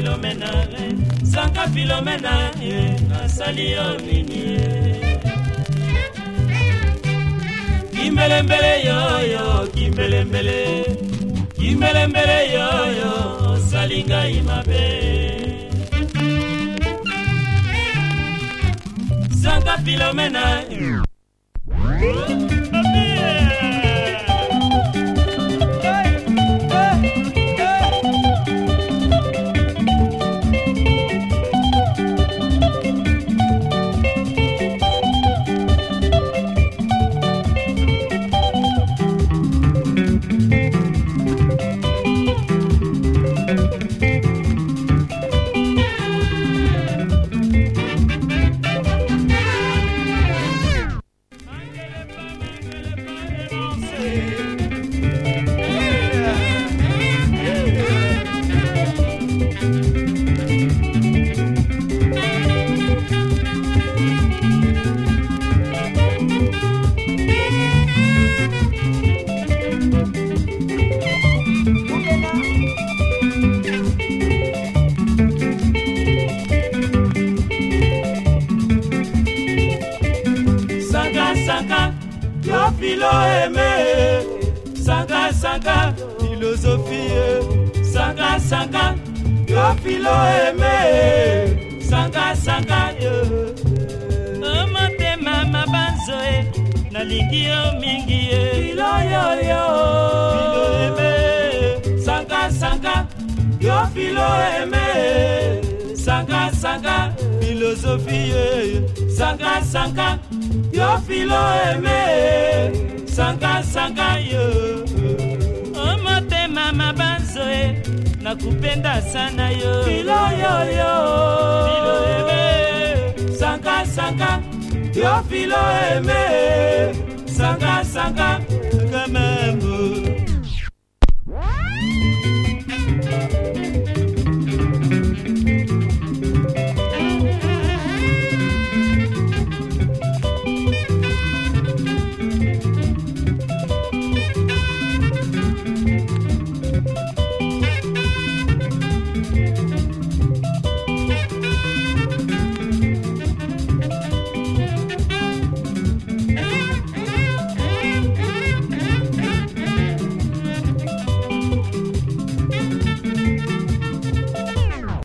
Philomena, Sanka Philomena, nasali yo nini. Kimbelembele yo yo, kimbelembele, kimbelembele yo yo, salinga imabe. Sanka Philomena. Yo philo aimé, Sanka Sanka, philosophie, Sanka Sanka, yo philo aimé, Sanka Sanka, motema mabanzoe, nalingi yo mingi philo yo yo, philo aimé, Sanka Sanka, yo philo aimé, Sanka Sanka, philosophie, Sanka Sanka. Yo philo aimé, Sanka Sanka yo. Motema mabanzoe, nakupenda sana yo. Philo yo yo, philo aimé, Sanka Sanka. Yo philo aimé, Sanka Sanka, quand même.